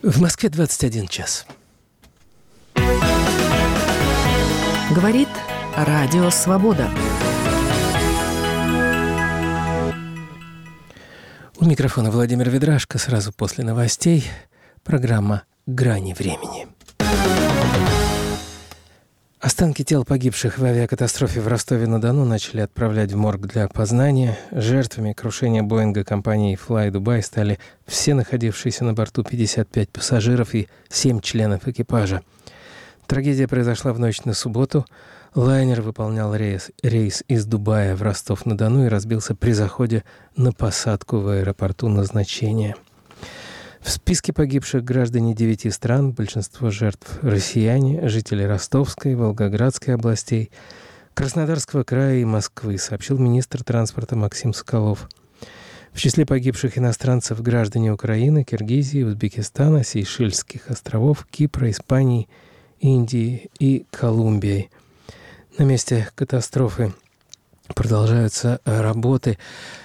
В Москве 21 час. Говорит Радио Свобода. У микрофона Владимир Ведрашко. Сразу после новостей программа «Грани времени». Останки тел погибших в авиакатастрофе в Ростове-на-Дону начали отправлять в морг для опознания. Жертвами крушения Боинга компании Fly Dubai стали все находившиеся на борту 55 пассажиров и 7 членов экипажа. Трагедия произошла в ночь на субботу. Лайнер выполнял рейс из Дубая в Ростов-на-Дону и разбился при заходе на посадку в аэропорту назначения. В списке погибших граждане 9 стран, большинство жертв россияне, жители Ростовской, Волгоградской областей, Краснодарского края и Москвы, сообщил министр транспорта Максим Соколов. В числе погибших иностранцев граждане Украины, Киргизии, Узбекистана, Сейшельских островов, Кипра, Испании, Индии и Колумбии. На месте катастрофы продолжаются работы,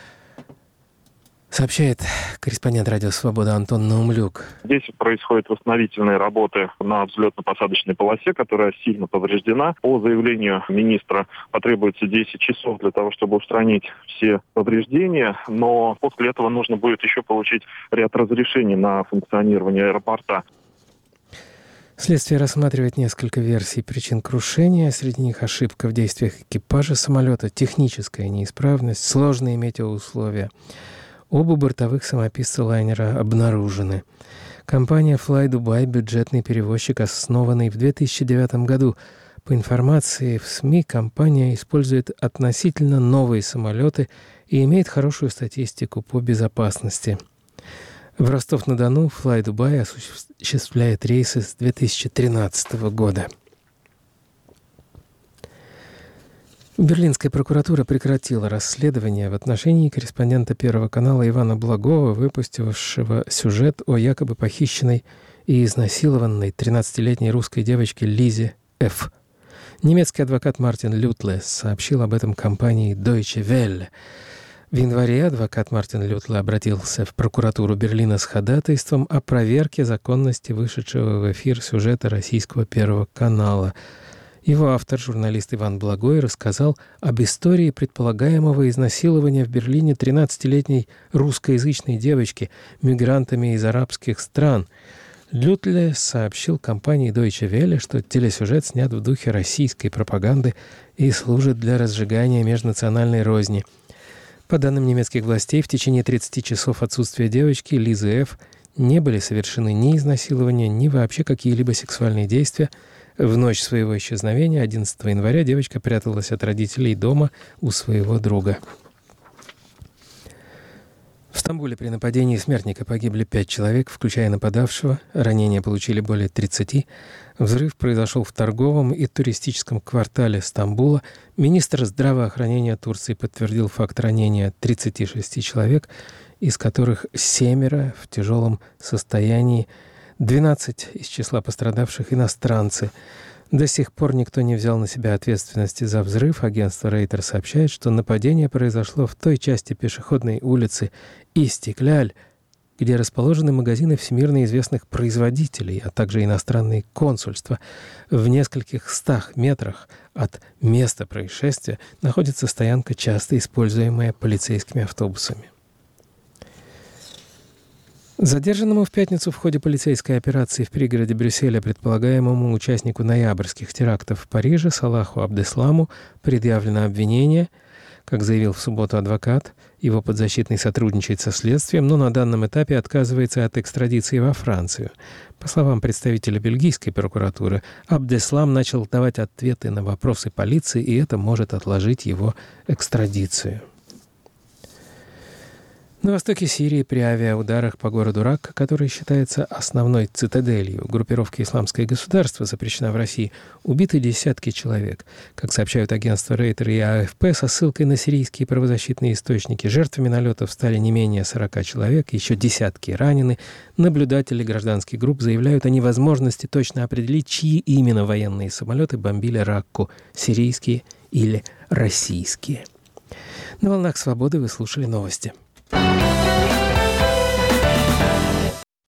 сообщает корреспондент «Радио Свобода» Антон Наумлюк. Здесь происходят восстановительные работы на взлетно-посадочной полосе, которая сильно повреждена. По заявлению министра потребуется 10 часов для того, чтобы устранить все повреждения, но после этого нужно будет еще получить ряд разрешений на функционирование аэропорта. Следствие рассматривает несколько версий причин крушения. Среди них ошибка в действиях экипажа самолета, техническая неисправность, сложные метеоусловия. Оба бортовых самописца лайнера обнаружены. Компания Fly Dubai – бюджетный перевозчик, основанный в 2009 году. По информации в СМИ, компания использует относительно новые самолеты и имеет хорошую статистику по безопасности. В Ростов-на-Дону Fly Dubai осуществляет рейсы с 2013 года. Берлинская прокуратура прекратила расследование в отношении корреспондента Первого канала Ивана Благова, выпустившего сюжет о якобы похищенной и изнасилованной 13-летней русской девочке Лизе Ф. Немецкий адвокат Мартин Лютле сообщил об этом компании Deutsche Welle. В январе адвокат Мартин Лютле обратился в прокуратуру Берлина с ходатайством о проверке законности вышедшего в эфир сюжета российского Первого канала. Его автор, журналист Иван Благой, рассказал об истории предполагаемого изнасилования в Берлине 13-летней русскоязычной девочки мигрантами из арабских стран. Лютле сообщил компании Deutsche Welle, что телесюжет снят в духе российской пропаганды и служит для разжигания межнациональной розни. По данным немецких властей, в течение 30 часов отсутствия девочки Лизы Ф. не были совершены ни изнасилования, ни вообще какие-либо сексуальные действия. В ночь своего исчезновения, 11 января, девочка пряталась от родителей дома у своего друга. В Стамбуле при нападении смертника погибли 5 человек, включая нападавшего. Ранения получили более 30. Взрыв произошел в торговом и туристическом квартале Стамбула. Министр здравоохранения Турции подтвердил факт ранения 36 человек, из которых 7 в тяжелом состоянии. 12 из числа пострадавших иностранцы. До сих пор никто не взял на себя ответственности за взрыв. Агентство Рейтер сообщает, что нападение произошло в той части пешеходной улицы Истикляль, где расположены магазины всемирно известных производителей, а также иностранные консульства. В нескольких 100 метрах от места происшествия находится стоянка, часто используемая полицейскими автобусами. Задержанному в пятницу в ходе полицейской операции в пригороде Брюсселя предполагаемому участнику ноябрьских терактов в Париже Салаху Абдесламу предъявлено обвинение. Как заявил в субботу адвокат, его подзащитный сотрудничает со следствием, но на данном этапе отказывается от экстрадиции во Францию. По словам представителя бельгийской прокуратуры, Абдеслам начал давать ответы на вопросы полиции, и это может отложить его экстрадицию. На востоке Сирии при авиаударах по городу Ракка, который считается основной цитаделью группировки «Исламское государство», запрещена в России, убиты десятки человек. Как сообщают агентства Рейтер и АФП со ссылкой на сирийские правозащитные источники, жертвами налетов стали не менее 40 человек, еще десятки ранены. Наблюдатели гражданских групп заявляют о невозможности точно определить, чьи именно военные самолеты бомбили Ракку – сирийские или российские. На «Волнах Свободы» вы слушали новости.